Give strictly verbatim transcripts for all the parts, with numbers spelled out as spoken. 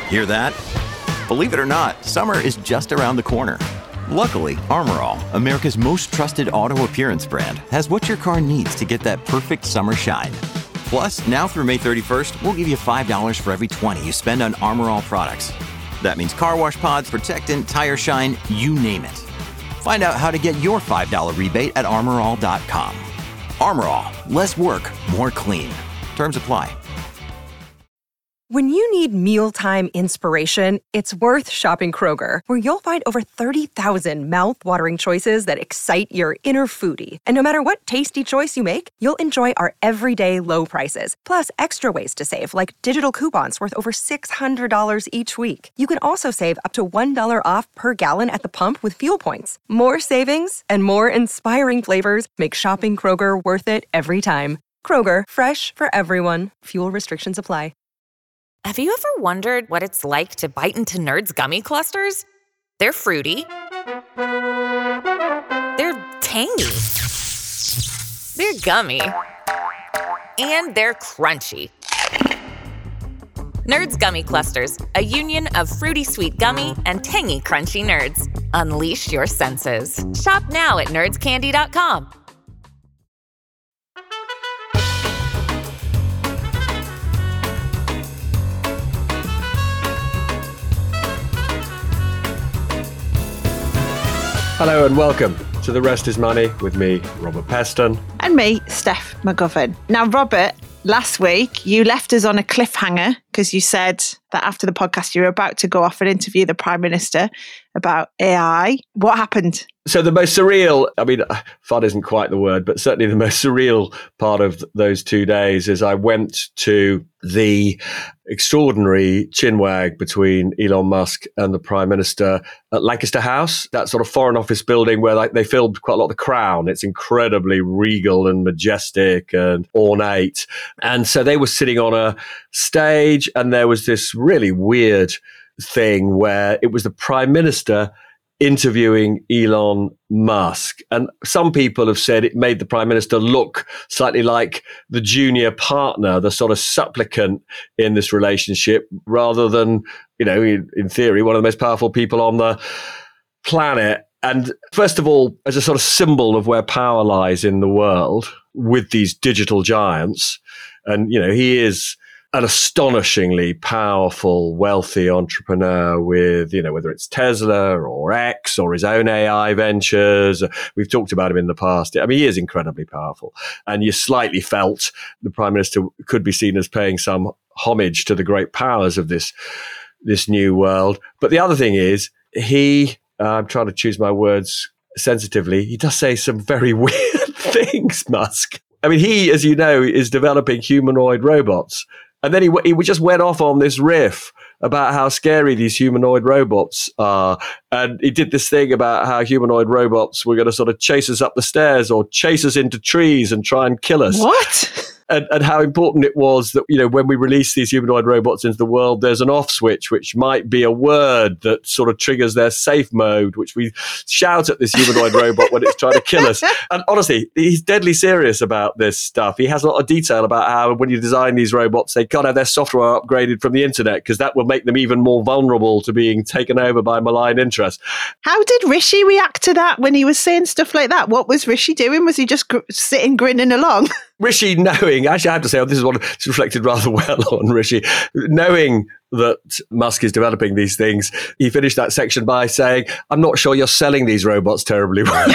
Hear that? Believe it or not, summer is just around the corner. Luckily, Armor All, America's most trusted auto appearance brand, has what your car needs to get that perfect summer shine. Plus, now through May thirty-first, we'll give you five dollars for every twenty you spend on Armor All products. That means car wash pods, protectant, tire shine, you name it. Find out how to get your five dollars rebate at armor all dot com. Armor All, less work, more clean. Terms apply. When you need mealtime inspiration, it's worth shopping Kroger, where you'll find over thirty thousand mouth-watering choices that excite your inner foodie. And no matter what tasty choice you make, you'll enjoy our everyday low prices, plus extra ways to save, like digital coupons worth over six hundred dollars each week. You can also save up to one dollar off per gallon at the pump with fuel points. More savings and more inspiring flavors make shopping Kroger worth it every time. Kroger, fresh for everyone. Fuel restrictions apply. Have you ever wondered what it's like to bite into Nerds gummy clusters? They're fruity. They're tangy. They're gummy. And they're crunchy. Nerds gummy clusters, a union of fruity sweet gummy and tangy crunchy nerds. Unleash your senses. Shop now at nerds candy dot com. Hello and welcome to The Rest is Money with me, Robert Peston. And me, Steph McGovern. Now, Robert, last week you left us on a cliffhanger because you said that after the podcast you were about to go off and interview the Prime Minister about A I. What happened? So the most surreal, I mean, fun isn't quite the word, but certainly the most surreal part of those two days is I went to the extraordinary chinwag between Elon Musk and the Prime Minister at Lancaster House, that sort of Foreign Office building where like, they filmed quite a lot of The Crown. It's incredibly regal and majestic and ornate. And so they were sitting on a stage and there was this really weird thing where it was the Prime Minister interviewing Elon Musk. And some people have said it made the Prime Minister look slightly like the junior partner, the sort of supplicant in this relationship, rather than, you know, in, in theory, one of the most powerful people on the planet. And first of all, as a sort of symbol of where power lies in the world with these digital giants, and, you know, he is an astonishingly powerful, wealthy entrepreneur with, you know, whether it's Tesla or X or his own A I ventures. We've talked about him in the past. I mean, he is incredibly powerful. And you slightly felt the Prime Minister could be seen as paying some homage to the great powers of this, this new world. But the other thing is, he, uh, I'm trying to choose my words sensitively, he does say some very weird things, Musk. I mean, he, as you know, is developing humanoid robots. And then he, he just went off on this riff about how scary these humanoid robots are. And he did this thing about how humanoid robots were going to sort of chase us up the stairs or chase us into trees and try and kill us. What? And, and how important it was that, you know, when we release these humanoid robots into the world, there's an off switch, which might be a word that sort of triggers their safe mode, which we shout at this humanoid robot when it's trying to kill us. And honestly, he's deadly serious about this stuff. He has a lot of detail about how when you design these robots, they can't have their software upgraded from the internet because that will make them even more vulnerable to being taken over by malign interests. How did Rishi react to that when he was saying stuff like that? What was Rishi doing? Was he just gr- sitting grinning along? Rishi, knowing, actually I have to say, oh, this is one it's reflected rather well on Rishi, knowing that Musk is developing these things, he finished that section by saying, I'm not sure you're selling these robots terribly well.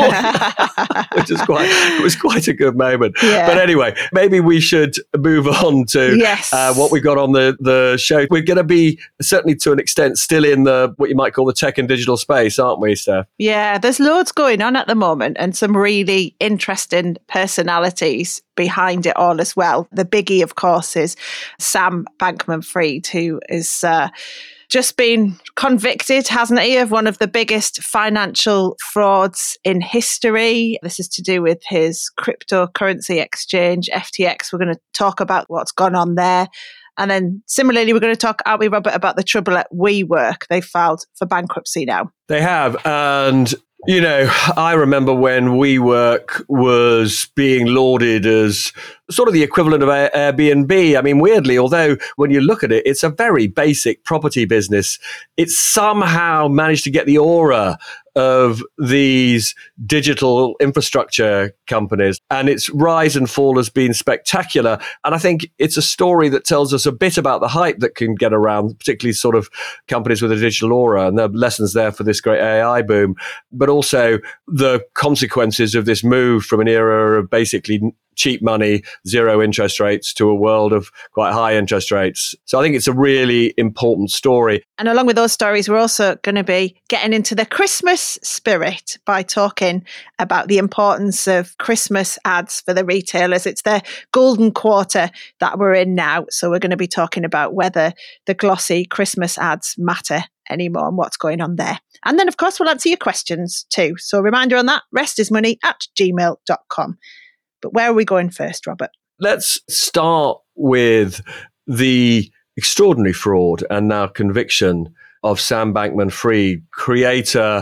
Which is quite, it was quite a good moment. Yeah. But anyway, maybe we should move on to yes. uh, what we've got on the, the show. We're going to be, certainly to an extent, still in the what you might call the tech and digital space, aren't we, Steph? Yeah, there's loads going on at the moment and some really interesting personalities behind it all as well. The biggie, of course, is Sam Bankman-Fried, who is uh, just been convicted, hasn't he, of one of the biggest financial frauds in history. This is to do with his cryptocurrency exchange, F T X. We're going to talk about what's gone on there. And then similarly, we're going to talk, aren't we, Robert, about the trouble at WeWork. They filed for bankruptcy now. They have. And You know, I remember when WeWork was being lauded as sort of the equivalent of Airbnb. I mean, weirdly, although when you look at it, it's a very basic property business, it somehow managed to get the aura of these digital infrastructure companies, and its rise and fall has been spectacular. And I think it's a story that tells us a bit about the hype that can get around, particularly sort of companies with a digital aura, and there are lessons there for this great A I boom, but also the consequences of this move from an era of basically cheap money, zero interest rates, to a world of quite high interest rates. So I think it's a really important story. And along with those stories, we're also going to be getting into the Christmas spirit by talking about the importance of Christmas ads for the retailers. It's their golden quarter that we're in now. So we're going to be talking about whether the glossy Christmas ads matter anymore and what's going on there. And then, of course, we'll answer your questions too. So a reminder on that, restismoney at gmail dot com. But where are we going first, Robert? Let's start with the extraordinary fraud and now conviction of Sam Bankman-Fried, creator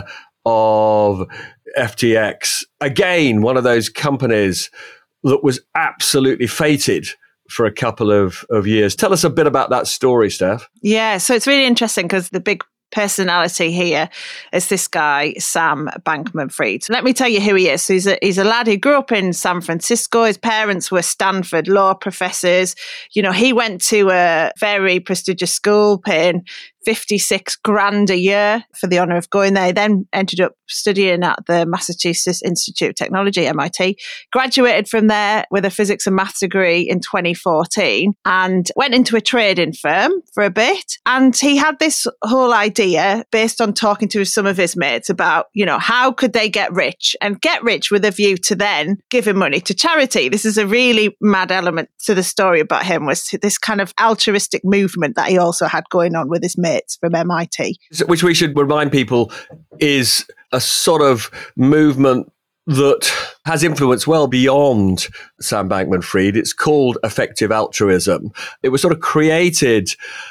of F T X. Again, one of those companies that was absolutely fated for a couple of, of years. Tell us a bit about that story, Steph. Yeah, so it's really interesting because the big personality here is this guy, Sam Bankman-Fried. So let me tell you who he is. So he's a, he's a lad who grew up in San Francisco. His parents were Stanford law professors. You know, he went to a very prestigious school paying fifty-six grand a year for the honour of going there. He then ended up studying at the Massachusetts Institute of Technology, M I T, graduated from there with a physics and maths degree in twenty fourteen and went into a trading firm for a bit. And he had this whole idea based on talking to some of his mates about, you know, how could they get rich and get rich with a view to then giving money to charity. This is a really mad element to the story about him, was this kind of altruistic movement that he also had going on with his mates from M I T. Which we should remind people is a sort of movement that has influence well beyond Sam Bankman-Fried. It's called effective altruism. It was sort of created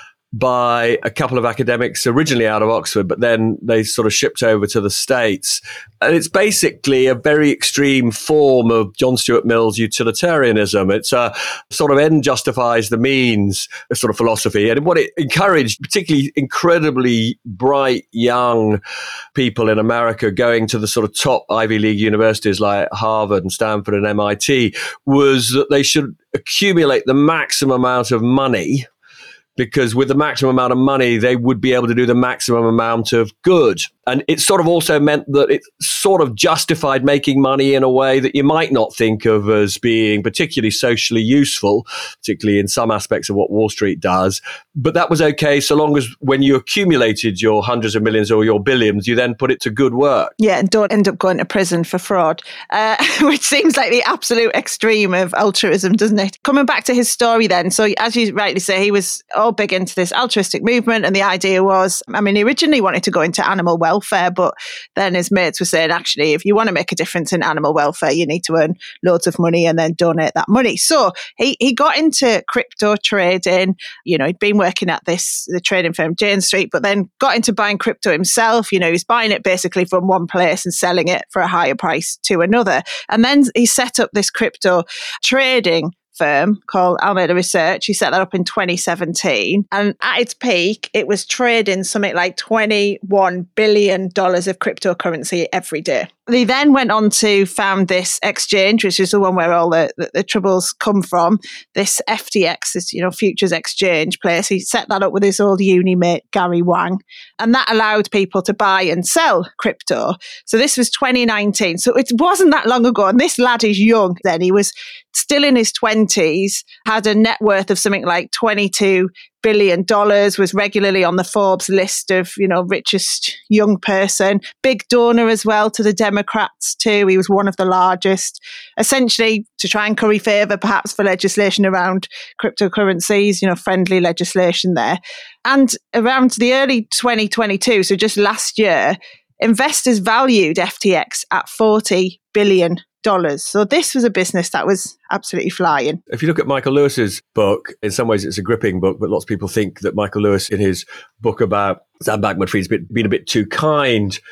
by a couple of academics originally out of Oxford, but then they sort of shipped over to the States. And it's basically a very extreme form of John Stuart Mill's utilitarianism. It's a sort of end justifies the means sort of philosophy. And what it encouraged, particularly incredibly bright young people in America going to the sort of top Ivy League universities like Harvard and Stanford and M I T, was that they should accumulate the maximum amount of money, because with the maximum amount of money, they would be able to do the maximum amount of good. And it sort of also meant that it sort of justified making money in a way that you might not think of as being particularly socially useful, particularly in some aspects of what Wall Street does. But that was okay so long as when you accumulated your hundreds of millions or your billions, you then put it to good work. Yeah, and don't end up going to prison for fraud, uh, which seems like the absolute extreme of altruism, doesn't it? Coming back to his story then, so as you rightly say, he was all big into this altruistic movement, and the idea was, I mean, he originally wanted to go into animal welfare, but then his mates were saying, actually, if you want to make a difference in animal welfare, you need to earn loads of money and then donate that money. So he, he got into crypto trading. You know, he'd been working at this, the trading firm Jane Street, but then got into buying crypto himself. You know, he's buying it basically from one place and selling it for a higher price to another. And then he set up this crypto trading firm called Alameda Research. He set that up in twenty seventeen. And at its peak, it was trading something like twenty-one billion dollars of cryptocurrency every day. He then went on to found this exchange, which is the one where all the, the, the troubles come from, this F T X, this, you know, futures exchange place. He set that up with his old uni mate, Gary Wang, and that allowed people to buy and sell crypto. So this was twenty nineteen. So it wasn't that long ago. And this lad is young then. He was still in his twenties, had a net worth of something like twenty-two billion dollars, was regularly on the Forbes list of, you know, richest young person, big donor as well to the Democrats too. He was one of the largest, essentially to try and curry favour perhaps for legislation around cryptocurrencies, you know, friendly legislation there. And around the early twenty twenty-two, so just last year, investors valued F T X at forty billion dollars. So this was a business that was absolutely flying. If you look at Michael Lewis's book, in some ways it's a gripping book, but lots of people think that Michael Lewis, in his book about Sam Bankman-Fried's been, been a bit too kind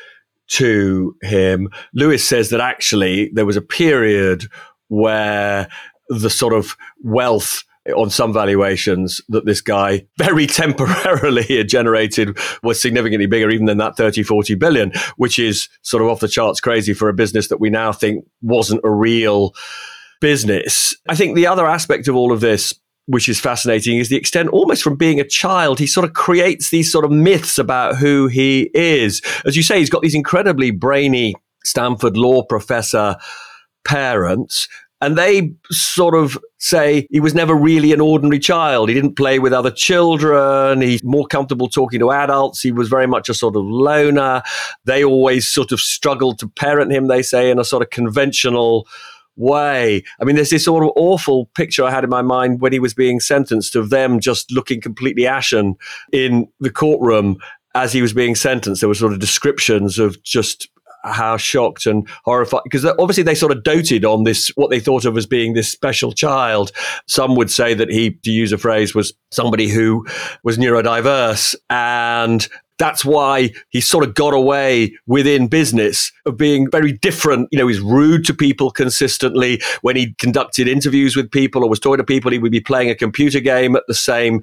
to him. Lewis says that actually there was a period where the sort of wealth on some valuations that this guy very temporarily had generated was significantly bigger even than that thirty, forty billion, which is sort of off the charts crazy for a business that we now think wasn't a real business. I think the other aspect of all of this, which is fascinating, is the extent, almost from being a child, he sort of creates these sort of myths about who he is. As you say, he's got these incredibly brainy Stanford law professor parents, and they sort of say he was never really an ordinary child. He didn't play with other children. He's more comfortable talking to adults. He was very much a sort of loner. They always sort of struggled to parent him, they say, in a sort of conventional way. I mean, there's this sort of awful picture I had in my mind when he was being sentenced of them just looking completely ashen in the courtroom as he was being sentenced. There were sort of descriptions of just how shocked and horrified, because obviously they sort of doted on this, what they thought of as being this special child. Some would say that he, to use a phrase, was somebody who was neurodiverse, and that's why he sort of got away within business of being very different. You know, he's rude to people consistently. When he conducted interviews with people or was talking to people, he would be playing a computer game at the same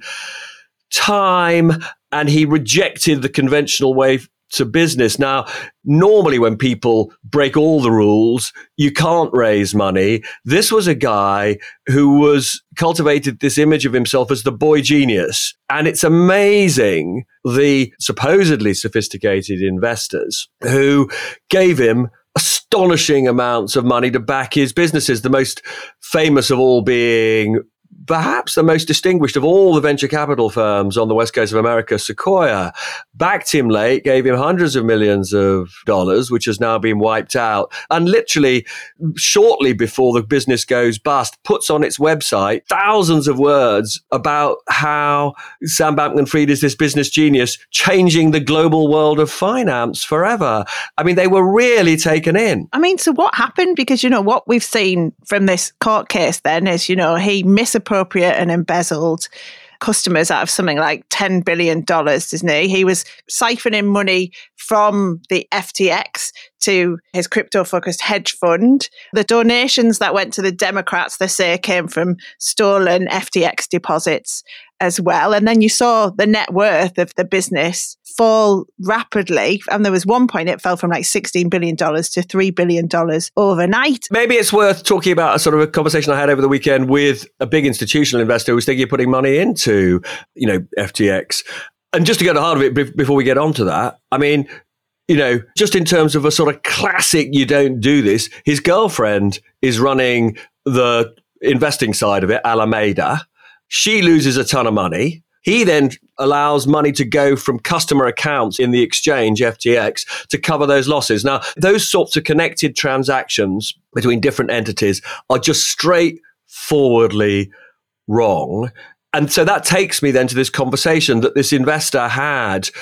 time, and he rejected the conventional way to business. Now, normally when people break all the rules, you can't raise money. This was a guy who was cultivated this image of himself as the boy genius. And it's amazing the supposedly sophisticated investors who gave him astonishing amounts of money to back his businesses, the most famous of all being perhaps the most distinguished of all the venture capital firms on the west coast of America, Sequoia, backed him late, gave him hundreds of millions of dollars, which has now been wiped out. And literally shortly before the business goes bust, puts on its website thousands of words about how Sam Bankman-Fried is this business genius, changing the global world of finance forever. I mean, they were really taken in. I mean, so what happened? Because, you know, what we've seen from this court case then is, you know, he misappropriated and embezzled customers out of something like ten billion dollars, didn't he? He was siphoning money from the F T X to his crypto-focused hedge fund. The donations that went to the Democrats, they say, came from stolen F T X deposits as well. And then you saw the net worth of the business fall rapidly. And there was one point it fell from like sixteen billion dollars to three billion dollars overnight. Maybe it's worth talking about a sort of a conversation I had over the weekend with a big institutional investor who was thinking of putting money into, you know, F T X. And just to get to the heart of it before we get on to that, I mean, you know, just in terms of a sort of classic, you don't do this, his girlfriend is running the investing side of it, Alameda. She loses a ton of money. He then allows money to go from customer accounts in the exchange, F T X, to cover those losses. Now, those sorts of connected transactions between different entities are just straightforwardly wrong. And so that takes me then to this conversation that this investor had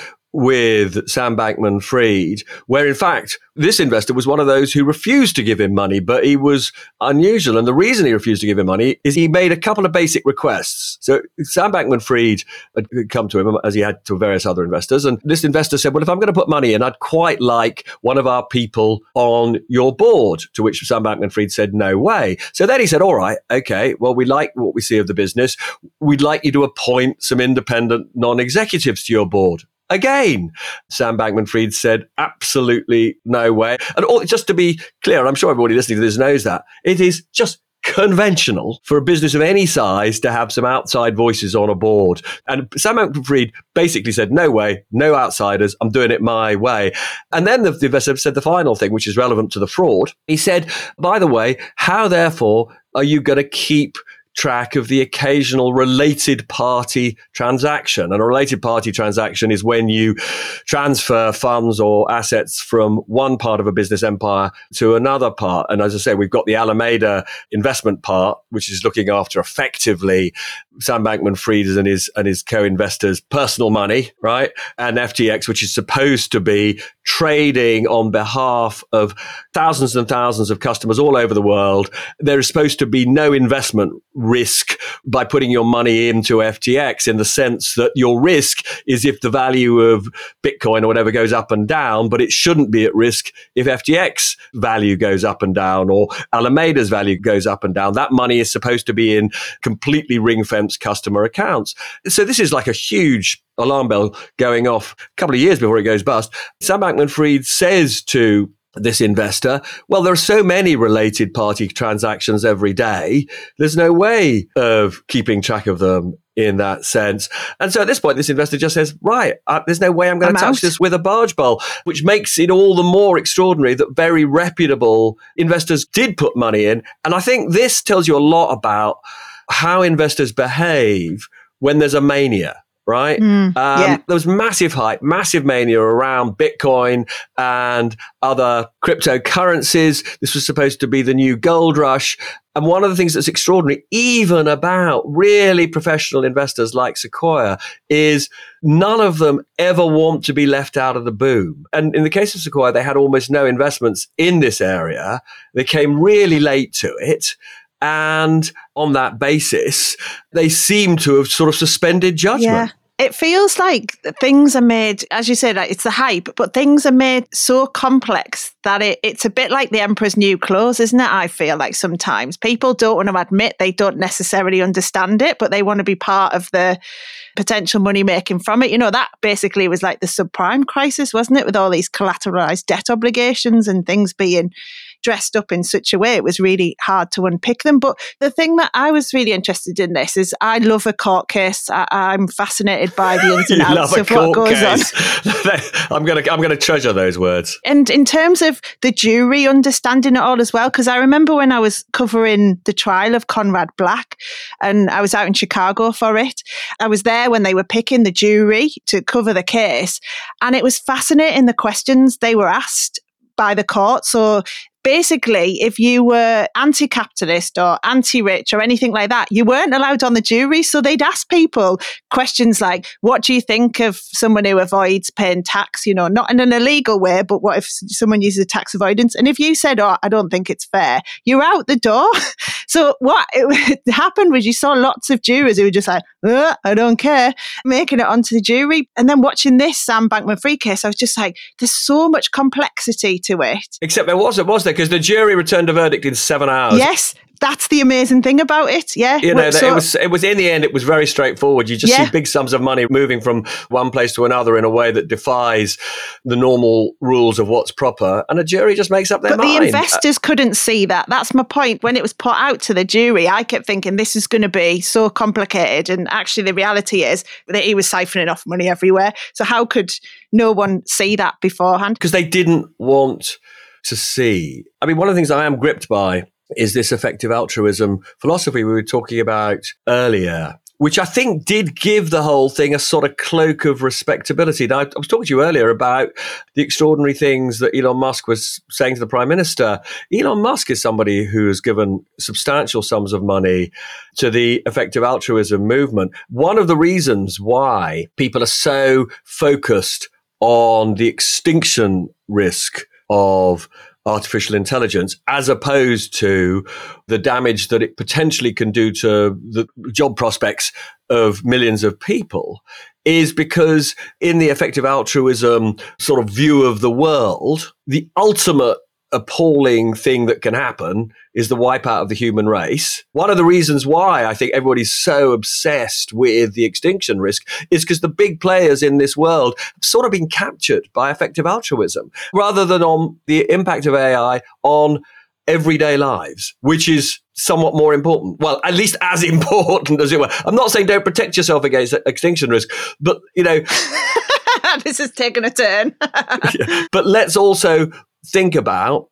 with Sam Bankman-Fried, where in fact, this investor was one of those who refused to give him money, but he was unusual. And the reason he refused to give him money is he made a couple of basic requests. So Sam Bankman-Fried had come to him, as he had to various other investors. And this investor said, well, if I'm going to put money in, I'd quite like one of our people on your board, to which Sam Bankman-Fried said, no way. So then he said, all right, okay, well, we like what we see of the business. We'd like you to appoint some independent non-executives to your board. Again, Sam Bankman-Fried said, absolutely no way. And all, just to be clear, I'm sure everybody listening to this knows that, it is just conventional for a business of any size to have some outside voices on a board. And Sam Bankman-Fried basically said, no way, no outsiders, I'm doing it my way. And then the, the investor said the final thing, which is relevant to the fraud. He said, by the way, how therefore are you going to keep track of the occasional related party transaction? And a related party transaction is when you transfer funds or assets from one part of a business empire to another part. And as I say, we've got the Alameda investment part, which is looking after effectively Sam Bankman-Fried and his and his co-investors' personal money, right? And F T X, which is supposed to be trading on behalf of thousands and thousands of customers all over the world. There is supposed to be no investment risk by putting your money into F T X, in the sense that your risk is if the value of Bitcoin or whatever goes up and down, but it shouldn't be at risk if F T X value goes up and down or Alameda's value goes up and down. That money is supposed to be in completely ring-fenced customer accounts. So this is like a huge alarm bell going off a couple of years before it goes bust. Sam Bankman-Fried says to this investor, well, there are so many related party transactions every day. There's no way of keeping track of them in that sense. And so at this point, this investor just says, right, uh, there's no way I'm going to touch this with a barge pole, which makes it all the more extraordinary that very reputable investors did put money in. And I think this tells you a lot about how investors behave when there's a mania. Right? Mm, um, yeah. There was massive hype, massive mania around Bitcoin and other cryptocurrencies. This was supposed to be the new gold rush. And one of the things that's extraordinary, even about really professional investors like Sequoia, is none of them ever want to be left out of the boom. And in the case of Sequoia, they had almost no investments in this area. They came really late to it. And on that basis, they seem to have sort of suspended judgment. Yeah. It feels like things are made, as you said, like it's the hype, but things are made so complex that it, it's a bit like the emperor's new clothes, isn't it? I feel like sometimes people don't want to admit they don't necessarily understand it, but they want to be part of the potential money making from it. You know, that basically was like the subprime crisis, wasn't it? With all these collateralized debt obligations and things being dressed up in such a way, it was really hard to unpick them. But the thing that I was really interested in this is I love a court case. I, I'm fascinated by the ins and outs of what goes case. on. I'm going to I'm going to treasure those words. And in terms of the jury understanding it all as well, because I remember when I was covering the trial of Conrad Black and I was out in Chicago for it, I was there when they were picking the jury to cover the case. And it was fascinating the questions they were asked by the court. So basically, if you were anti-capitalist or anti-rich or anything like that, you weren't allowed on the jury. So they'd ask people questions like, what do you think of someone who avoids paying tax? You know, not in an illegal way, but what if someone uses tax avoidance? And if you said, oh, I don't think it's fair, you're out the door. So what it happened was you saw lots of jurors who were just like, oh, I don't care, making it onto the jury. And then watching this Sam Bankman-Fried case, I was just like, there's so much complexity to it. Except there wasn't, was there? Because the jury returned a verdict in seven hours. Yes, that's the amazing thing about it. Yeah, you know, so, it was. It was in the end. It was very straightforward. You just yeah. see big sums of money moving from one place to another in a way that defies the normal rules of what's proper, and a jury just makes up their but mind. But the investors uh, couldn't see that. That's my point. When it was put out to the jury, I kept thinking this is going to be so complicated, and actually, the reality is that he was siphoning off money everywhere. So how could no one see that beforehand? Because they didn't want to see. I mean, one of the things I am gripped by is this effective altruism philosophy we were talking about earlier, which I think did give the whole thing a sort of cloak of respectability. Now, I was talking to you earlier about the extraordinary things that Elon Musk was saying to the Prime Minister. Elon Musk is somebody who has given substantial sums of money to the effective altruism movement. One of the reasons why people are so focused on the extinction risk of artificial intelligence, as opposed to the damage that it potentially can do to the job prospects of millions of people, is because in the effective altruism sort of view of the world, the ultimate appalling thing that can happen is the wipeout of the human race. One of the reasons why I think everybody's so obsessed with the extinction risk is because the big players in this world have sort of been captured by effective altruism, rather than on the impact of A I on everyday lives, which is somewhat more important. Well, at least as important as it were. I'm not saying don't protect yourself against extinction risk, but, you know... This has taken a turn. yeah, but let's also think about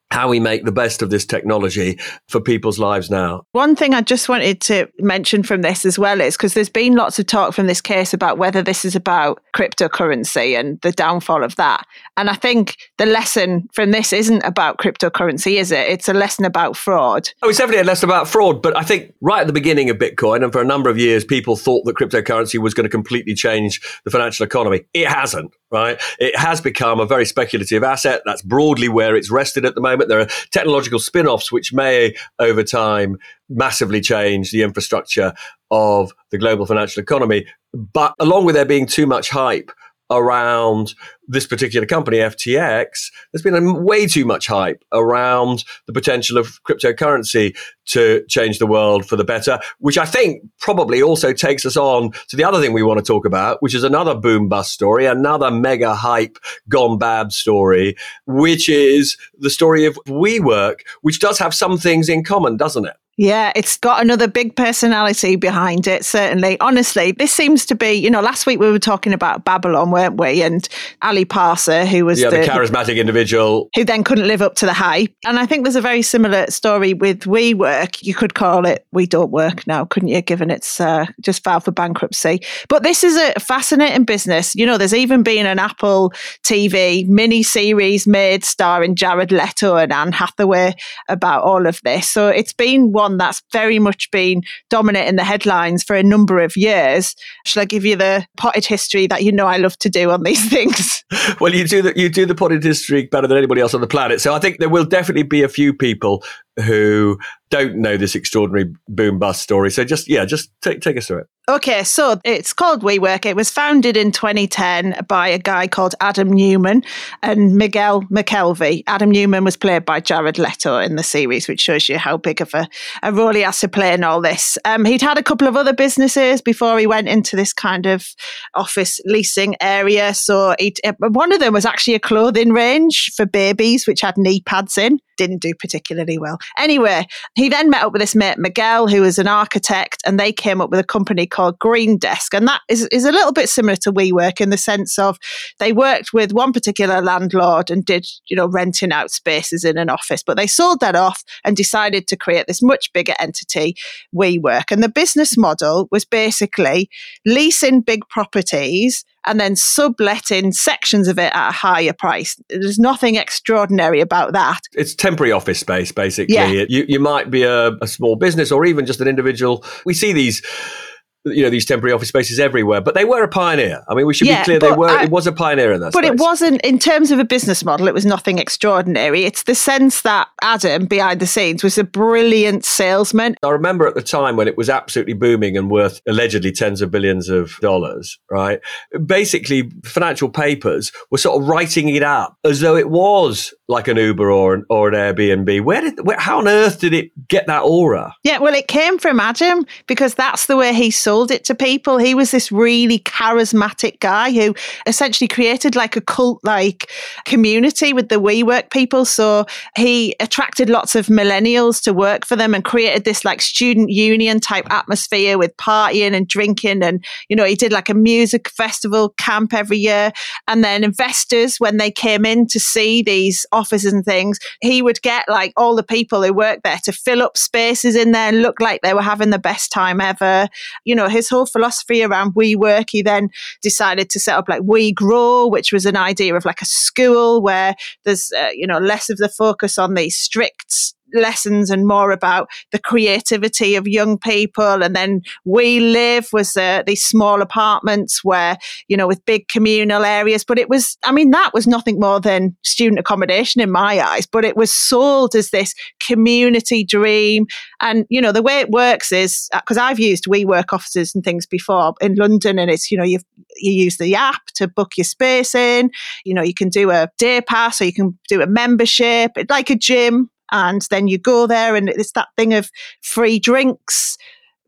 how we make the best of this technology for people's lives now. One thing I just wanted to mention from this as well is, because there's been lots of talk from this case about whether this is about cryptocurrency and the downfall of that. And I think the lesson from this isn't about cryptocurrency, is it? It's a lesson about fraud. Oh, it's definitely a lesson about fraud. But I think right at the beginning of Bitcoin, and for a number of years, people thought that cryptocurrency was going to completely change the financial economy. It hasn't, right? It has become a very speculative asset. That's broadly where it's rested at the moment. There are technological spin-offs which may, over time, massively change the infrastructure of the global financial economy. But along with there being too much hype around this particular company, F T X, there's been a, way too much hype around the potential of cryptocurrency to change the world for the better, which I think probably also takes us on to the other thing we want to talk about, which is another boom bust story, another mega hype gone bad story, which is the story of WeWork, which does have some things in common, doesn't it? Yeah, it's got another big personality behind it, certainly. Honestly, this seems to be, you know, last week we were talking about Babylon, weren't we? And Ali Parsa, who was yeah, the, the charismatic individual. Who then couldn't live up to the hype. And I think there's a very similar story with WeWork. You could call it We Don't Work now, couldn't you, given it's uh, just filed for bankruptcy. But this is a fascinating business. You know, there's even been an Apple T V mini-series made starring Jared Leto and Anne Hathaway about all of this. So it's been one that's very much been dominating the headlines for a number of years. Shall I give you the potted history that you know I love to do on these things? Well, you do the, you do the potted history better than anybody else on the planet. So I think there will definitely be a few people who don't know this extraordinary boom bust story. So just, yeah, just take, take us through it. Okay, so it's called WeWork. It was founded in twenty ten by a guy called Adam Newman and Miguel McKelvey. Adam Newman was played by Jared Leto in the series, which shows you how big of a, a role he has to play in all this. Um, he'd had a couple of other businesses before he went into this kind of office leasing area. So he'd, one of them was actually a clothing range for babies, which had knee pads in. Didn't do particularly well. Anyway, he then met up with his mate Miguel, who was an architect, and they came up with a company called Green Desk. And that is, is a little bit similar to WeWork in the sense of they worked with one particular landlord and did, you know, renting out spaces in an office. But they sold that off and decided to create this much bigger entity, WeWork. And the business model was basically leasing big properties and then subletting sections of it at a higher price. There's nothing extraordinary about that. It's temporary office space, basically. Yeah. You, you might be a, a small business or even just an individual. We see these, you know, these temporary office spaces everywhere, but they were a pioneer. I mean, we should yeah, be clear, they were. I, it was a pioneer in that But space. It wasn't, in terms of a business model, it was nothing extraordinary. It's the sense that Adam, behind the scenes, was a brilliant salesman. I remember at the time when it was absolutely booming and worth allegedly tens of billions of dollars, right? Basically, financial papers were sort of writing it up as though it was like an Uber or an, or an Airbnb. Where did, where, how on earth did it get that aura? Yeah, well, it came from Adam because that's the way he sold it to people. He was this really charismatic guy who essentially created like a cult-like community with the WeWork people. So he attracted lots of millennials to work for them and created this like student union type atmosphere with partying and drinking. And, you know, he did like a music festival camp every year. And then investors, when they came in to see these offices and things, he would get like all the people who worked there to fill up spaces in there and look like they were having the best time ever. You know, his whole philosophy around WeWork, he then decided to set up like WeGrow, which was an idea of like a school where there's, uh, you know, less of the focus on these strict lessons and more about the creativity of young people. And then We Live was uh, these small apartments where, you know, with big communal areas. But it was, I mean, that was nothing more than student accommodation in my eyes, but it was sold as this community dream. And, you know, the way it works is, because I've used WeWork offices and things before in London, and it's, you know, you've, you use the app to book your space in, you know, you can do a day pass or you can do a membership, it's like a gym. And then you go there and it's that thing of free drinks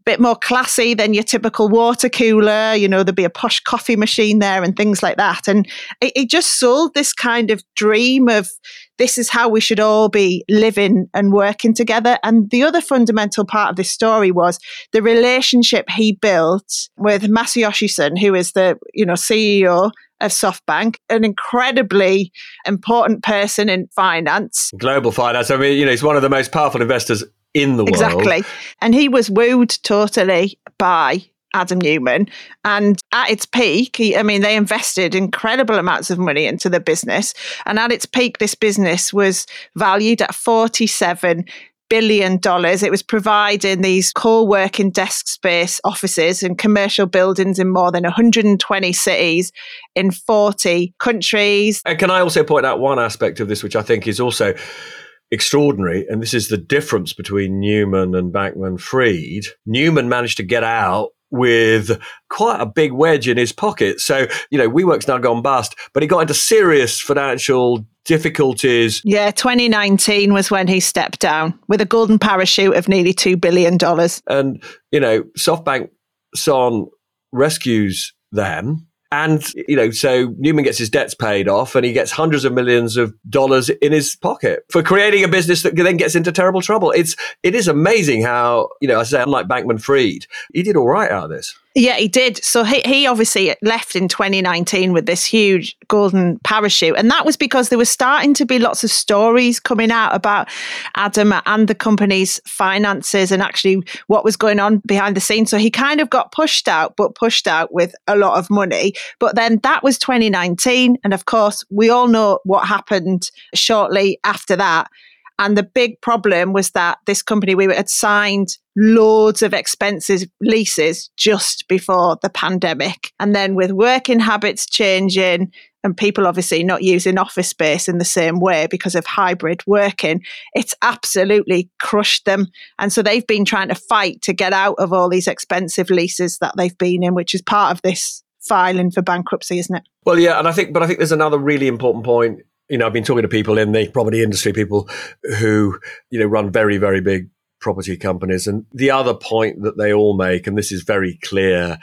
bit more classy than your typical water cooler. You know, there'd be a posh coffee machine there and things like that. And it, it just sold this kind of dream of this is how we should all be living and working together. And the other fundamental part of this story was the relationship he built with Masayoshi Son, who is the, you know, C E O of SoftBank, an incredibly important person in finance. Global finance. I mean, you know, he's one of the most powerful investors in the world. Exactly. And he was wooed totally by Adam Neumann. And at its peak, he, I mean, they invested incredible amounts of money into the business. And at its peak, this business was valued at forty-seven billion dollars. It was providing these co-working desk space offices and commercial buildings in more than one hundred twenty cities in forty countries. And can I also point out one aspect of this, which I think is also extraordinary, and this is the difference between Neumann and Bankman-Fried. Neumann managed to get out with quite a big wedge in his pocket. So, you know, WeWork's now gone bust, but he got into serious financial difficulties. Yeah, twenty nineteen was when he stepped down with a golden parachute of nearly two billion dollars. And, you know, SoftBank Son rescues them. And, you know, so Neumann gets his debts paid off and he gets hundreds of millions of dollars in his pocket for creating a business that then gets into terrible trouble. It's, it is amazing how, you know, I say, unlike Bankman-Fried, he did all right out of this. Yeah, he did. So he, he obviously left in twenty nineteen with this huge golden parachute. And that was because there was starting to be lots of stories coming out about Adam and the company's finances and actually what was going on behind the scenes. So he kind of got pushed out, but pushed out with a lot of money. But then that was twenty nineteen. And of course, we all know what happened shortly after that. And the big problem was that this company, we had signed loads of expensive leases just before the pandemic. And then with working habits changing and people obviously not using office space in the same way because of hybrid working, it's absolutely crushed them. And so they've been trying to fight to get out of all these expensive leases that they've been in, which is part of this filing for bankruptcy, isn't it? Well, yeah. And I think, but I think there's another really important point. You know, I've been talking to people in the property industry, people who, you know, run very, very big property companies. And the other point that they all make, and this is very clear,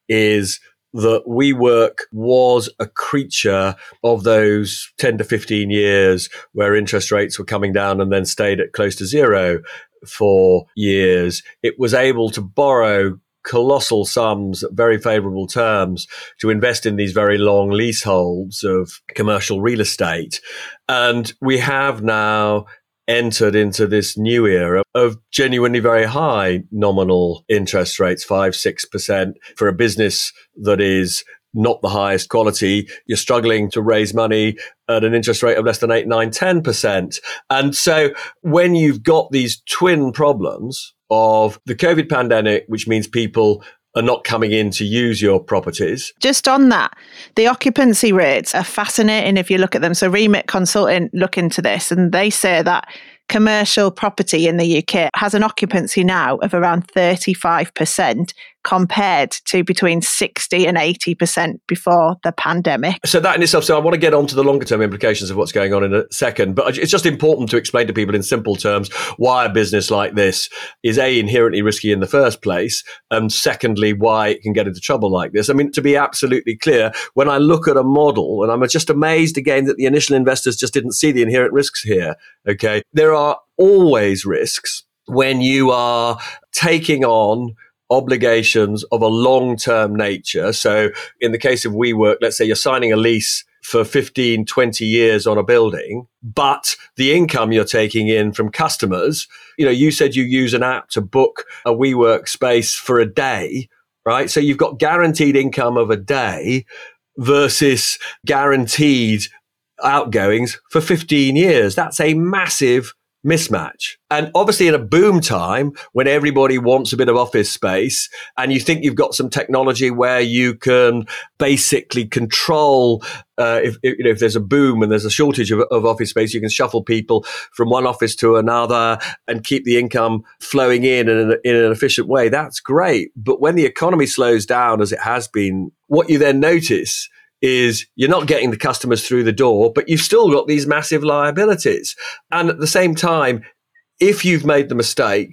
is that WeWork was a creature of those ten to fifteen years where interest rates were coming down and then stayed at close to zero for years. It was able to borrow colossal sums at very favorable terms to invest in these very long leaseholds of commercial real estate. And we have now entered into this new era of genuinely very high nominal interest rates, five, six percent for a business that is not the highest quality. You're struggling to raise money at an interest rate of less than eight, nine, ten percent. And so when you've got these twin problems of the COVID pandemic, which means people are not coming in to use your properties. Just on that, the occupancy rates are fascinating if you look at them. So Remit Consulting look into this and they say that commercial property in the U K has an occupancy now of around thirty-five percent compared to between sixty and eighty percent before the pandemic. So that in itself, so I want to get on to the longer term implications of what's going on in a second, but it's just important to explain to people in simple terms why a business like this is A, inherently risky in the first place, and secondly, why it can get into trouble like this. I mean, to be absolutely clear, when I look at a model, and I'm just amazed again that the initial investors just didn't see the inherent risks here, okay? There are always risks when you are taking on obligations of a long-term nature. So in the case of WeWork, let's say you're signing a lease for fifteen, twenty years on a building, but the income you're taking in from customers, you know, you said you use an app to book a WeWork space for a day, right? So you've got guaranteed income of a day versus guaranteed outgoings for fifteen years. That's a massive mismatch. And obviously in a boom time when everybody wants a bit of office space and you think you've got some technology where you can basically control uh, if, if, you know, if there's a boom and there's a shortage of, of office space, you can shuffle people from one office to another and keep the income flowing in in an, in an efficient way. That's great. But when the economy slows down, as it has been, what you then notice is you're not getting the customers through the door, but you've still got these massive liabilities. And at the same time, if you've made the mistake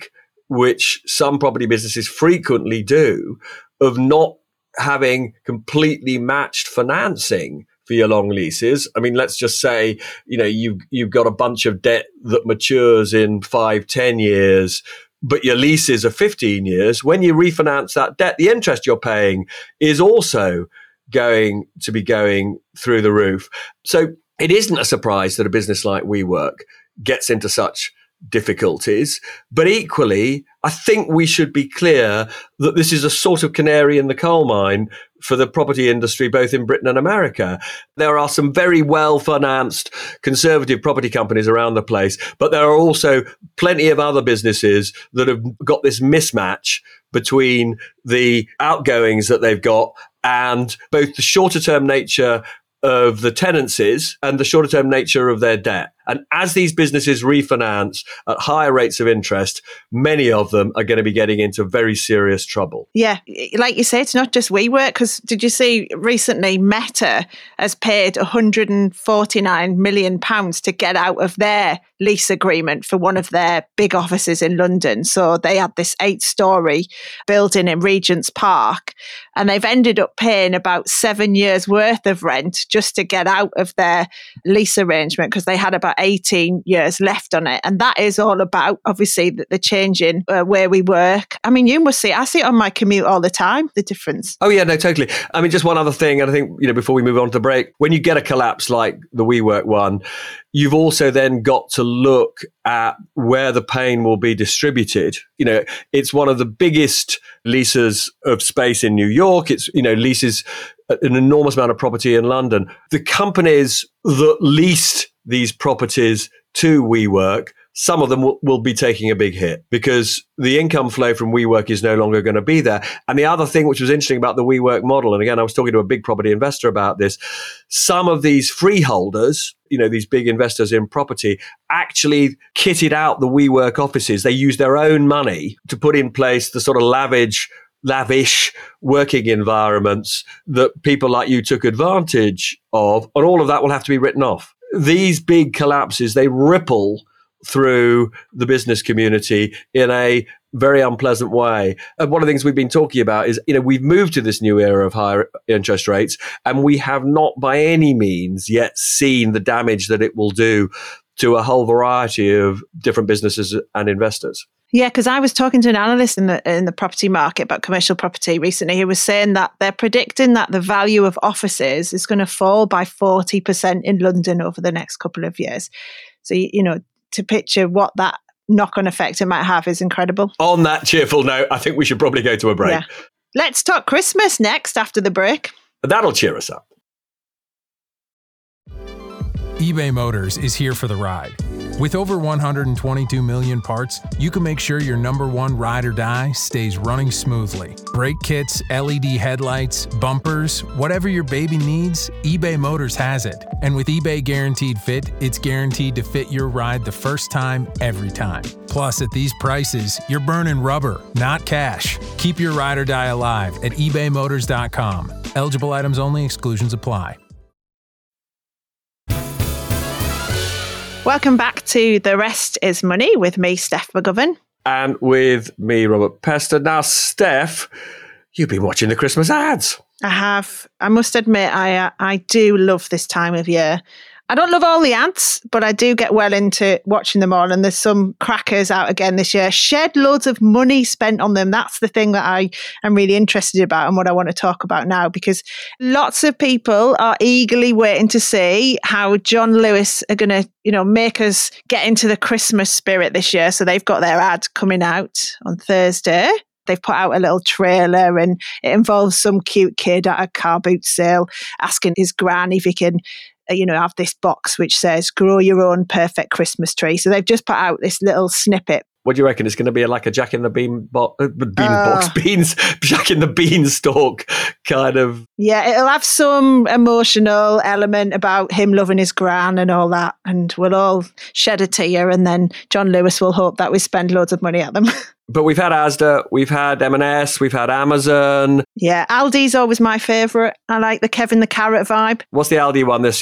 which some property businesses frequently do, of not having completely matched financing for your long leases. I mean, let's just say, you know, you've, you've got a bunch of debt that matures in five, ten years, but your leases are fifteen years. When you refinance that debt, the interest you're paying is also going to be going through the roof. So it isn't a surprise that a business like WeWork gets into such difficulties. But equally, I think we should be clear that this is a sort of canary in the coal mine for the property industry, both in Britain and America. There are some very well-financed conservative property companies around the place, but there are also plenty of other businesses that have got this mismatch between the outgoings that they've got and both the shorter-term nature of the tenancies and the shorter term nature of their debt. And as these businesses refinance at higher rates of interest, many of them are going to be getting into very serious trouble. Yeah, like you say, it's not just WeWork, because did you see recently Meta has paid one hundred forty-nine million pounds to get out of their lease agreement for one of their big offices in London. So they had this eight-storey building in Regent's Park, and they've ended up paying about seven years worth of rent just to get out of their lease arrangement, because they had about eighteen years left on it. And that is all about, obviously, the, the change in uh, where we work. I mean, you must see, I see it on my commute all the time, the difference. Oh, yeah, no, totally. I mean, just one other thing, and I think, you know, before we move on to the break, when you get a collapse like the WeWork one, you've also then got to look at where the pain will be distributed. You know, it's one of the biggest leases of space in New York. It's, you know, leases an enormous amount of property in London. The companies that leased these properties to WeWork, some of them will, will be taking a big hit because the income flow from WeWork is no longer going to be there. And the other thing which was interesting about the WeWork model, and again, I was talking to a big property investor about this, some of these freeholders, you know, these big investors in property, actually kitted out the WeWork offices. They used their own money to put in place the sort of lavish lavish working environments that people like you took advantage of, and all of that will have to be written off. These big collapses, they ripple through the business community in a very unpleasant way. And one of the things we've been talking about is, you know, we've moved to this new era of higher interest rates, and we have not by any means yet seen the damage that it will do to a whole variety of different businesses and investors. Yeah, because I was talking to an analyst in the in the property market about commercial property recently who was saying that they're predicting that the value of offices is going to fall by forty percent in London over the next couple of years. So, you know, to picture what that knock-on effect it might have is incredible. On that cheerful note, I think we should probably go to a break. Yeah. Let's talk Christmas next after the break. That'll cheer us up. eBay Motors is here for the ride. With over one hundred twenty-two million parts, you can make sure your number one ride or die stays running smoothly. Brake kits, L E D headlights, bumpers, whatever your baby needs, eBay Motors has it. And with eBay Guaranteed Fit, it's guaranteed to fit your ride the first time, every time. Plus, at these prices, you're burning rubber, not cash. Keep your ride or die alive at ebay motors dot com. Eligible items only, exclusions apply. Welcome back to The Rest is Money with me, Steph McGovern. And with me, Robert Pester. Now, Steph, you've been watching the Christmas ads. I have. I must admit, I uh, I do love this time of year. I don't love all the ads, but I do get well into watching them all. And there's some crackers out again this year. Shed loads of money spent on them. That's the thing that I am really interested about and what I want to talk about now, because lots of people are eagerly waiting to see how John Lewis are going to, you know, make us get into the Christmas spirit this year. So they've got their ad coming out on Thursday. They've put out a little trailer and it involves some cute kid at a car boot sale asking his gran if he can, you know, have this box which says grow your own perfect Christmas tree. So they've just put out this little snippet. What do you reckon? It's going to be like a Jack in the Bean, bo- bean uh, box, beans, Jack in the Beanstalk kind of. Yeah, it'll have some emotional element about him loving his gran and all that. And we'll all shed a tear, and then John Lewis will hope that we spend loads of money at them. But we've had Asda, we've had M and S, we've had Amazon. Yeah, Aldi's always my favourite. I like the Kevin the Carrot vibe. What's the Aldi one this year?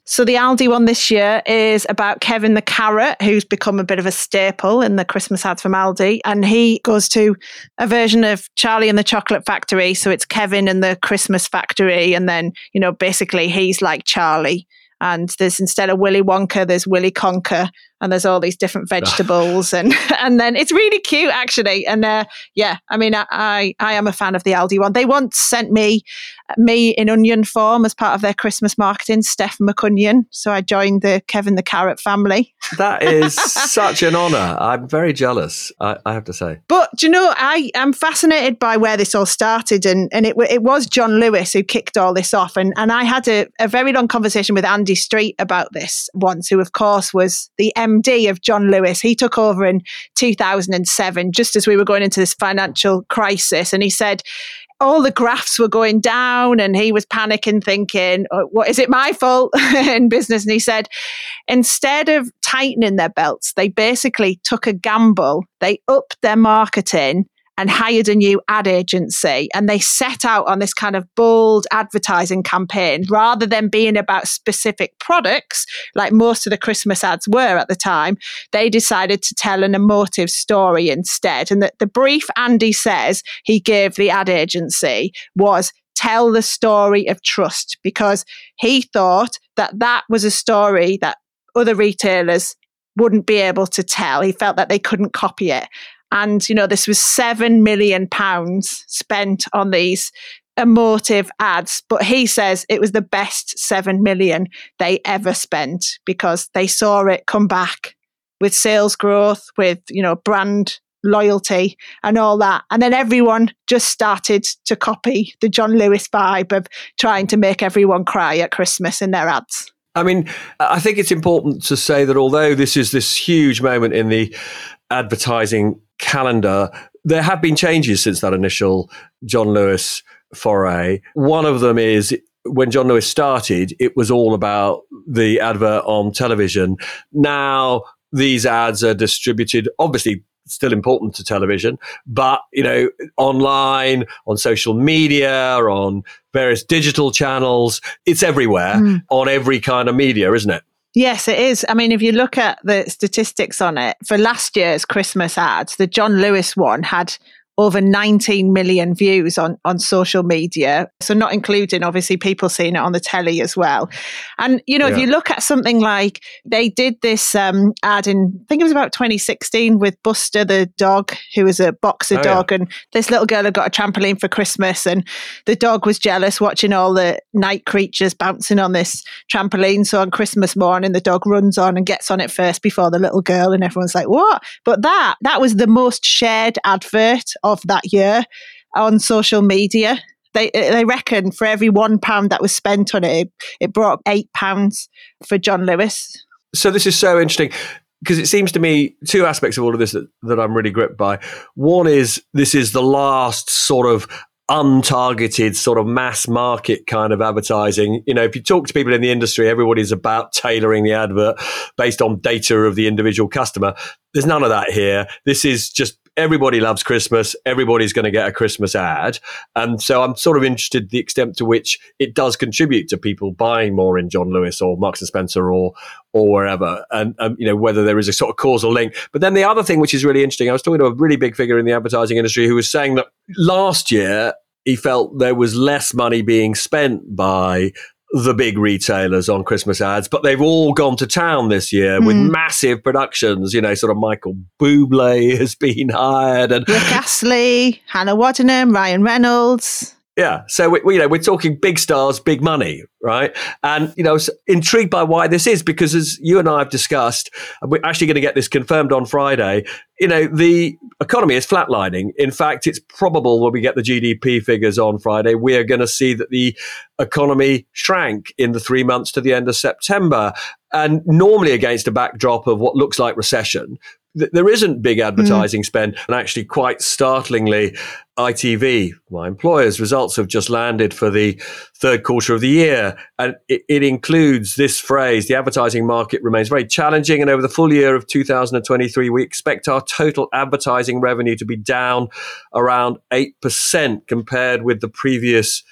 So the Aldi one this year is about Kevin the Carrot, who's become a bit of a staple in the Christmas ads from Aldi. And he goes to a version of Charlie and the Chocolate Factory. So it's Kevin and the Christmas Factory. And then, you know, basically he's like Charlie. And there's, instead of Willy Wonka, there's Willy Conker. And there's all these different vegetables. and and then it's really cute, actually. And uh, yeah, I mean, I, I I am a fan of the Aldi one. They once sent me me in onion form as part of their Christmas marketing, Steph McOnion. So I joined the Kevin the Carrot family. That is such an honour. I'm very jealous, I, I have to say. But, do you know, I am fascinated by where this all started. And, and it, it was John Lewis who kicked all this off. And, and I had a, a very long conversation with Andy Street about this once, who, of course, was the M D of John Lewis. He took over in two thousand seven, just as we were going into this financial crisis. And he said all the graphs were going down and he was panicking, thinking, oh, what, is it my fault in business? And he said, instead of tightening their belts, they basically took a gamble. They upped their marketing and hired a new ad agency. And they set out on this kind of bold advertising campaign rather than being about specific products, like most of the Christmas ads were at the time. They decided to tell an emotive story instead. And that the brief Andy says he gave the ad agency was tell the story of trust, because he thought that that was a story that other retailers wouldn't be able to tell. He felt that they couldn't copy it. And, you know, this was seven million pounds spent on these emotive ads. But he says it was the best seven million they ever spent because they saw it come back with sales growth, with, you know, brand loyalty and all that. And then everyone just started to copy the John Lewis vibe of trying to make everyone cry at Christmas in their ads. I mean, I think it's important to say that although this is this huge moment in the advertising calendar, there have been changes since that initial John Lewis foray. One of them is when John Lewis started, it was all about the advert on television. Now these ads are distributed, obviously still important to television, but, you know, online, on social media, on various digital channels. It's everywhere mm. on every kind of media, isn't it? Yes, it is. I mean, if you look at the statistics on it, for last year's Christmas ads, the John Lewis one had over nineteen million views on, on social media. So not including, obviously, people seeing it on the telly as well. And, you know, yeah. if you look at something like, they did this um, ad in, I think it was about twenty sixteen with Buster the dog, who was a boxer oh, dog. Yeah. And this little girl had got a trampoline for Christmas. And the dog was jealous watching all the night creatures bouncing on this trampoline. So on Christmas morning, the dog runs on and gets on it first before the little girl. And everyone's like, what? But that, that was the most shared advert of that year on social media. They they reckon for every one pound that was spent on it, it brought eight pounds for John Lewis. So this is so interesting because it seems to me two aspects of all of this that, that I'm really gripped by. One is this is the last sort of untargeted sort of mass market kind of advertising. You know, if you talk to people in the industry, everybody's about tailoring the advert based on data of the individual customer. There's none of that here. This is just everybody loves Christmas. Everybody's going to get a Christmas ad. And so I'm sort of interested in the extent to which it does contribute to people buying more in John Lewis or Marks and Spencer or or wherever. And, um, you know, whether there is a sort of causal link. But then the other thing, which is really interesting, I was talking to a really big figure in the advertising industry who was saying that last year he felt there was less money being spent by the big retailers on Christmas ads, but they've all gone to town this year mm. with massive productions. You know, sort of Michael Bublé has been hired, and Rick Astley, Hannah Waddingham, Ryan Reynolds. Yeah, so we, we, you know, we're talking big stars, big money, right? And you know, I was intrigued by why this is because, as you and I have discussed, and we're actually going to get this confirmed on Friday. You know, the economy is flatlining. In fact, it's probable when we get the G D P figures on Friday, we are going to see that the economy shrank in the three months to the end of September, and normally against a backdrop of what looks like recession. There isn't big advertising mm. spend. And actually, quite startlingly, I T V, my employer's results have just landed for the third quarter of the year. And it, it includes this phrase: the advertising market remains very challenging. And over the full year of two thousand twenty-three, we expect our total advertising revenue to be down around eight percent compared with the previous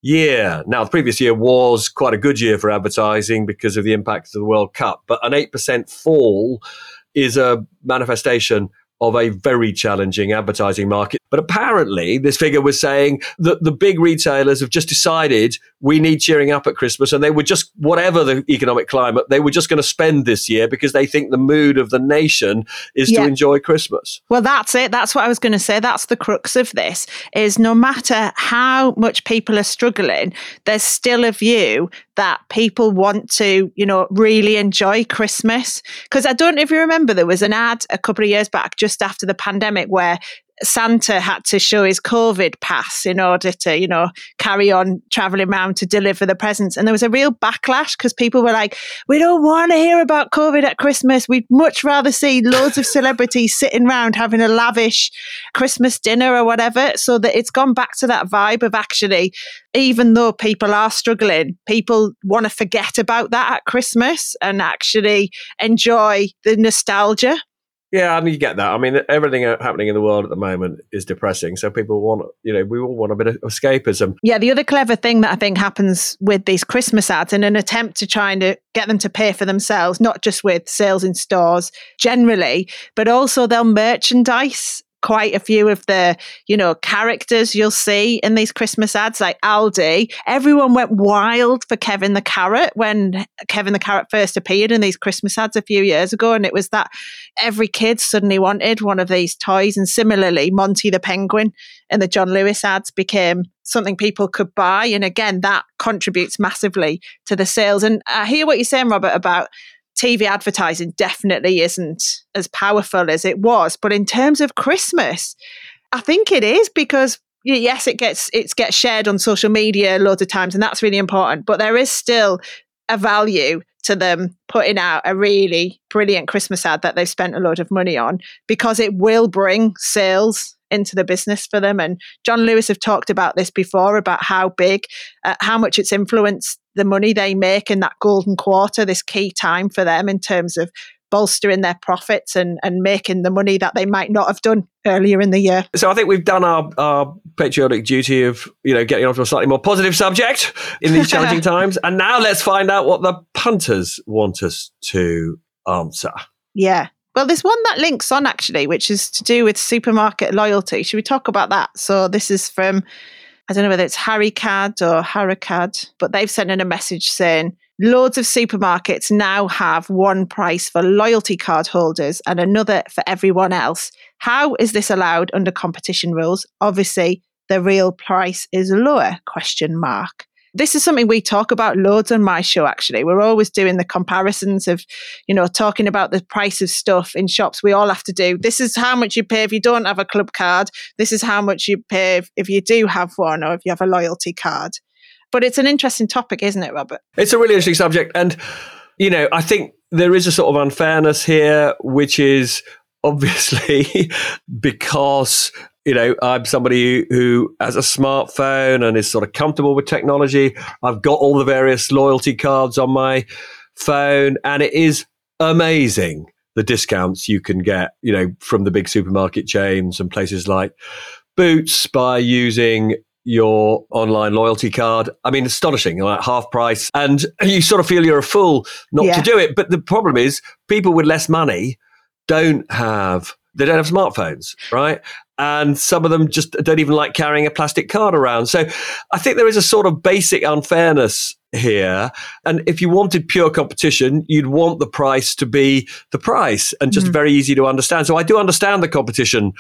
year. Now, the previous year was quite a good year for advertising because of the impact of the World Cup, but an eight percent fall is a manifestation of a very challenging advertising market. But apparently, this figure was saying that the big retailers have just decided we need cheering up at Christmas, and they were just, whatever the economic climate, they were just going to spend this year because they think the mood of the nation is yeah. to enjoy Christmas. Well, that's it. That's what I was going to say. That's the crux of this, is no matter how much people are struggling, there's still a view that people want to, you know, really enjoy Christmas. Because I don't know if you remember, there was an ad a couple of years back, just after the pandemic, where Santa had to show his COVID pass in order to, you know, carry on traveling around to deliver the presents. And there was a real backlash because people were like, we don't want to hear about COVID at Christmas. We'd much rather see loads of celebrities sitting around having a lavish Christmas dinner or whatever. So that it's gone back to that vibe of actually, even though people are struggling, people want to forget about that at Christmas and actually enjoy the nostalgia. Yeah, I mean, you get that. I mean, everything happening in the world at the moment is depressing. So people want, you know, we all want a bit of escapism. Yeah, the other clever thing that I think happens with these Christmas ads in an attempt to try and get them to pay for themselves, not just with sales in stores generally, but also they'll merchandise quite a few of the, you know, characters you'll see in these Christmas ads, like Aldi. Everyone went wild for Kevin the Carrot when Kevin the Carrot first appeared in these Christmas ads a few years ago. And it was that every kid suddenly wanted one of these toys. And similarly, Monty the Penguin in the John Lewis ads became something people could buy. And again, that contributes massively to the sales. And I hear what you're saying, Robert, about T V advertising definitely isn't as powerful as it was. But in terms of Christmas, I think it is, because yes, it gets it gets shared on social media loads of times, and that's really important. But there is still a value to them putting out a really brilliant Christmas ad that they've spent a lot of money on, because it will bring sales into the business for them. And John Lewis have talked about this before, about how big, uh, how much it's influenced the money they make in that golden quarter, this key time for them in terms of bolstering their profits and, and making the money that they might not have done earlier in the year. So I think we've done our, our patriotic duty of, you know, getting onto a slightly more positive subject in these challenging times. And now let's find out what the punters want us to answer. Yeah. Well, there's one that links on actually, which is to do with supermarket loyalty. Should we talk about that? So this is from, I don't know whether it's HarryCad or HarryCad, but they've sent in a message saying, loads of supermarkets now have one price for loyalty card holders and another for everyone else. How is this allowed under competition rules? Obviously, the real price is lower, question mark. This is something we talk about loads on my show, actually. We're always doing the comparisons of, you know, talking about the price of stuff in shops. We all have to do, this is how much you pay if you don't have a club card. This is how much you pay if, if you do have one, or if you have a loyalty card. But it's an interesting topic, isn't it, Robert? It's a really interesting subject. And, you know, I think there is a sort of unfairness here, which is obviously because, you know, I'm somebody who has a smartphone and is sort of comfortable with technology. I've got all the various loyalty cards on my phone, and it is amazing the discounts you can get, you know, from the big supermarket chains and places like Boots by using your online loyalty card. I mean, astonishing, like half price. And you sort of feel you're a fool not yeah. to do it. But the problem is people with less money don't have, they don't have smartphones, right? And some of them just don't even like carrying a plastic card around. So I think there is a sort of basic unfairness here. And if you wanted pure competition, you'd want the price to be the price and just mm. very easy to understand. So I do understand the competition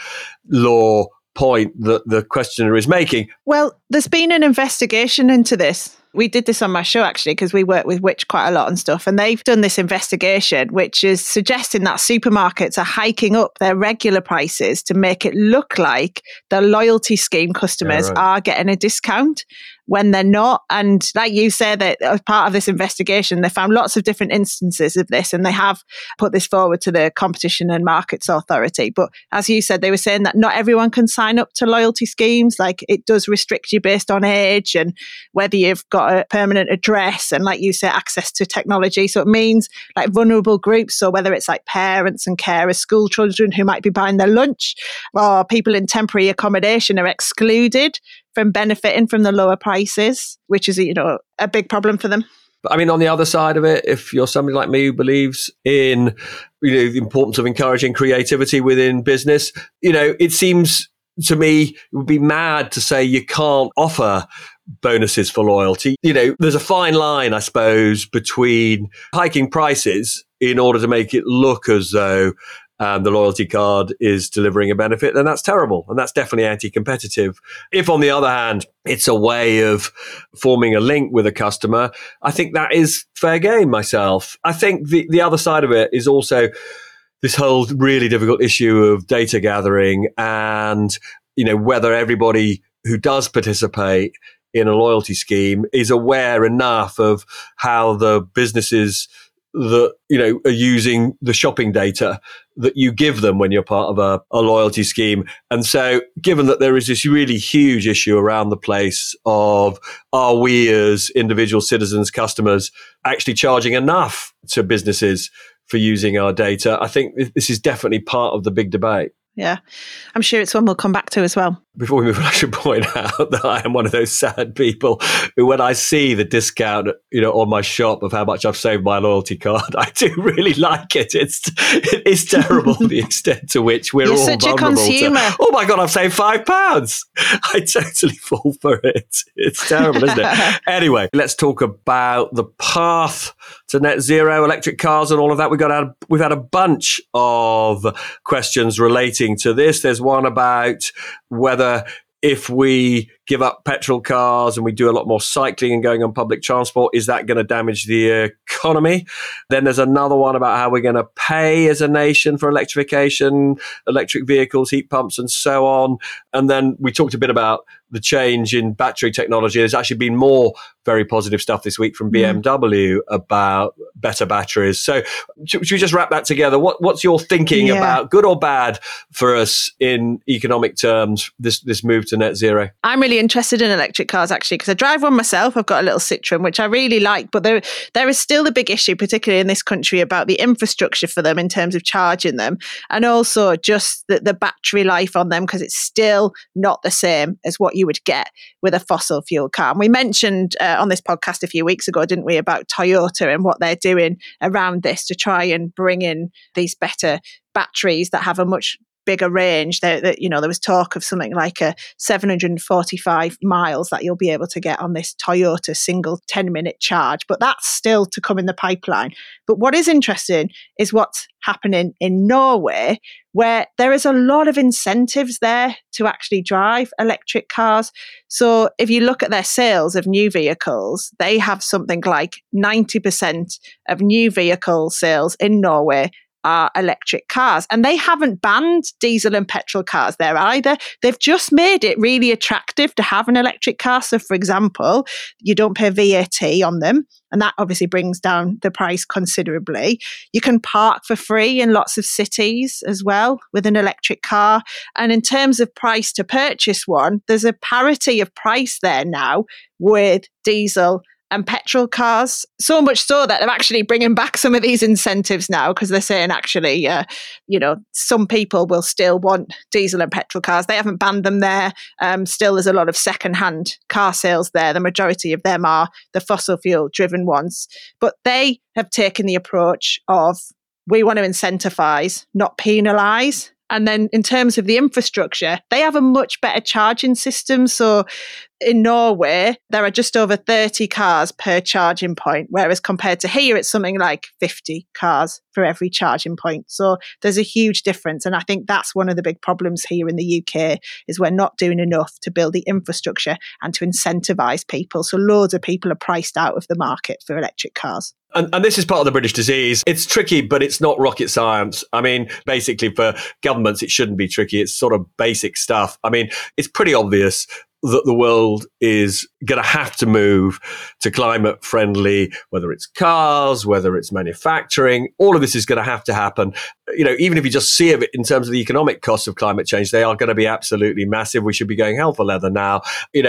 law point that the questioner is making. Well, there's been an investigation into this. We did this on my show, actually, because we work with Which quite a lot and stuff. And they've done this investigation, which is suggesting that supermarkets are hiking up their regular prices to make it look like the loyalty scheme customers yeah, right. are getting a discount when they're not. And like you said, that as part of this investigation, they found lots of different instances of this, and they have put this forward to the Competition and Markets Authority. But as you said, they were saying that not everyone can sign up to loyalty schemes. Like, it does restrict you based on age and whether you've got a permanent address and, like you said, access to technology. So it means like vulnerable groups, so whether it's like parents and carers, school children who might be buying their lunch, or people in temporary accommodation are excluded from benefiting from the lower prices, which is, you know, a big problem for them. I mean, on the other side of it, if you're somebody like me who believes in, you know, the importance of encouraging creativity within business, you know, it seems to me it would be mad to say you can't offer bonuses for loyalty. You know, there's a fine line, I suppose, between hiking prices in order to make it look as though um, the loyalty card is delivering a benefit, then that's terrible. And that's definitely anti-competitive. If, on the other hand, it's a way of forming a link with a customer, I think that is fair game myself. I think the, the other side of it is also this whole really difficult issue of data gathering and, you know, whether everybody who does participate in a loyalty scheme is aware enough of how the businesses that, you know, are using the shopping data that you give them when you're part of a, a loyalty scheme. And so given that there is this really huge issue around the place of, are we as individual citizens, customers, actually charging enough to businesses for using our data? I think this is definitely part of the big debate. Yeah, I'm sure it's one we'll come back to as well. Before we move on, I should point out that I am one of those sad people who, when I see the discount, you know, on my shop of how much I've saved my loyalty card, I do really like it. It's it's terrible the extent to which we're You're all such vulnerable a consumer. to, oh my God, I've saved five pounds. I totally fall for it. It's terrible, isn't it? Anyway, let's talk about the path to net zero, electric cars and all of that. We've got a, we've had a bunch of questions relating to this. There's one about whether if we give up petrol cars and we do a lot more cycling and going on public transport, is that going to damage the economy? Then there's another one about how we're going to pay as a nation for electrification, electric vehicles, heat pumps, and so on. And then we talked a bit about the change in battery technology. There's actually been more very positive stuff this week from B M W mm. about better batteries. So should, should we just wrap that together? What, what's your thinking yeah. about, good or bad, for us in economic terms, this, this move to net zero? I'm really interested in electric cars, actually, because I drive one myself. I've got a little Citroen, which I really like, but there, there is still the big issue, particularly in this country, about the infrastructure for them in terms of charging them, and also just the, the battery life on them, because it's still not the same as what you would get with a fossil fuel car. And we mentioned uh, on this podcast a few weeks ago, didn't we, about Toyota and what they're doing around this to try and bring in these better batteries that have a much bigger range. There, you know, there was talk of something like a seven hundred forty-five miles that you'll be able to get on this Toyota single ten minute charge, but that's still to come in the pipeline. But what is interesting is what's happening in Norway, where there is a lot of incentives there to actually drive electric cars. So if you look at their sales of new vehicles, they have something like ninety percent of new vehicle sales in Norway are electric cars. And they haven't banned diesel and petrol cars there either. They've just made it really attractive to have an electric car. So, for example, you don't pay V A T on them, and that obviously brings down the price considerably. You can park for free in lots of cities as well with an electric car. And in terms of price to purchase one, there's a parity of price there now with diesel and petrol cars, so much so that they're actually bringing back some of these incentives now, because they're saying actually, uh, you know, some people will still want diesel and petrol cars. They haven't banned them there. Um, still, there's a lot of second-hand car sales there. The majority of them are the fossil fuel-driven ones. But they have taken the approach of, we want to incentivize, not penalize. And then in terms of the infrastructure, they have a much better charging system. So in Norway, there are just over thirty cars per charging point, whereas compared to here, it's something like fifty cars for every charging point. So there's a huge difference. And I think that's one of the big problems here in the U K, is we're not doing enough to build the infrastructure and to incentivize people. So loads of people are priced out of the market for electric cars. And, and this is part of the British disease. It's tricky, but it's not rocket science. I mean, basically for governments, it shouldn't be tricky. It's sort of basic stuff. I mean, it's pretty obvious that the world is going to have to move to climate friendly, whether it's cars, whether it's manufacturing, all of this is going to have to happen. You know, even if you just see it in terms of the economic costs of climate change, they are going to be absolutely massive. We should be going hell for leather now. You know,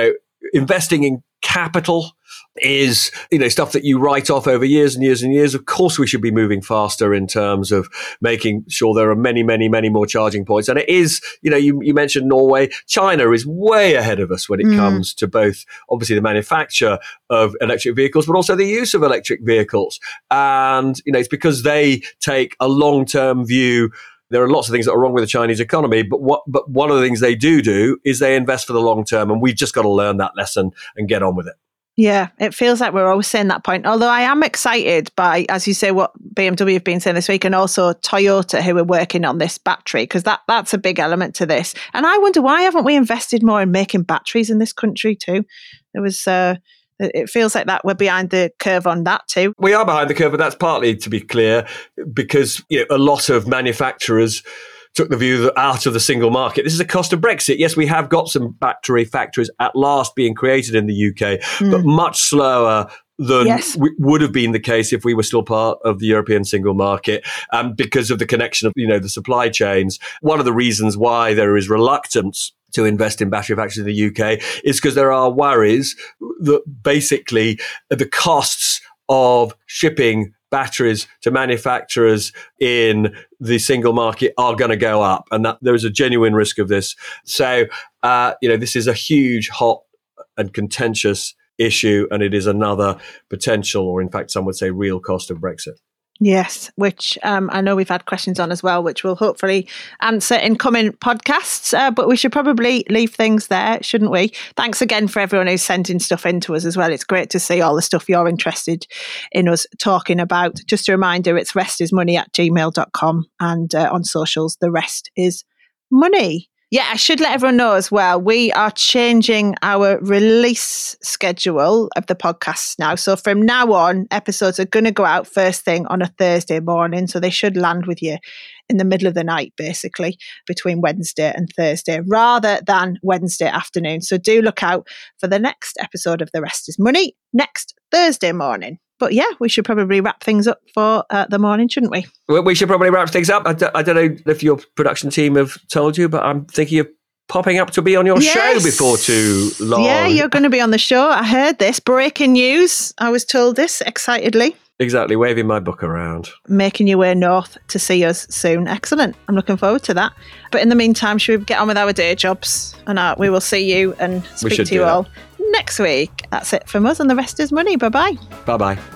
investing in capital is, you know, stuff that you write off over years and years and years. Of course, we should be moving faster in terms of making sure there are many, many, many more charging points. And it is, you know, you, you mentioned Norway. China is way ahead of us when it mm. comes to both, obviously, the manufacture of electric vehicles, but also the use of electric vehicles. And, you know, it's because they take a long-term view. There are lots of things that are wrong with the Chinese economy, but what, but one of the things they do do is they invest for the long term, and we've just got to learn that lesson and get on with it. Yeah, it feels like we're always saying that point. Although I am excited by, as you say, what B M W have been saying this week, and also Toyota, who are working on this battery, because that, that's a big element to this. And I wonder, why haven't we invested more in making batteries in this country too? There was... Uh, It feels like that we're behind the curve on that too. We are behind the curve, but that's partly, to be clear, because, you know, a lot of manufacturers took the view that out of the single market, this is a cost of Brexit. Yes, we have got some battery factories at last being created in the U K, mm. but much slower than yes. w- would have been the case if we were still part of the European single market, um, because of the connection of, you know, the supply chains. One of the reasons why there is reluctance to invest in battery factories in the U K is because there are worries that basically the costs of shipping batteries to manufacturers in the single market are going to go up, and that there is a genuine risk of this. So, uh, you know, this is a huge, hot and contentious issue, and it is another potential, or in fact, some would say real cost of Brexit. Yes, which um, I know we've had questions on as well, which we'll hopefully answer in coming podcasts. Uh, but we should probably leave things there, shouldn't we? Thanks again for everyone who's sending stuff in to us as well. It's great to see all the stuff you're interested in us talking about. Just a reminder, it's restismoney at gmail dot com, and uh, on socials, the rest is money. Yeah, I should let everyone know as well, we are changing our release schedule of the podcasts now. So from now on, episodes are going to go out first thing on a Thursday morning. So they should land with you in the middle of the night, basically, between Wednesday and Thursday, rather than Wednesday afternoon. So do look out for the next episode of The Rest is Money next Thursday morning. But yeah, we should probably wrap things up for uh, the morning, shouldn't we? Well, we should probably wrap things up. I, d- I don't know if your production team have told you, but I'm thinking of popping up to be on your yes. show before too long. Yeah, you're going to be on the show. I heard this. Breaking news. I was told this excitedly. Exactly. Waving my book around. Making your way north to see us soon. Excellent. I'm looking forward to that. But in the meantime, should we get on with our day jobs? And uh, we will see you and speak to you all next week. That's it from us, and the rest is money. Bye-bye. Bye-bye.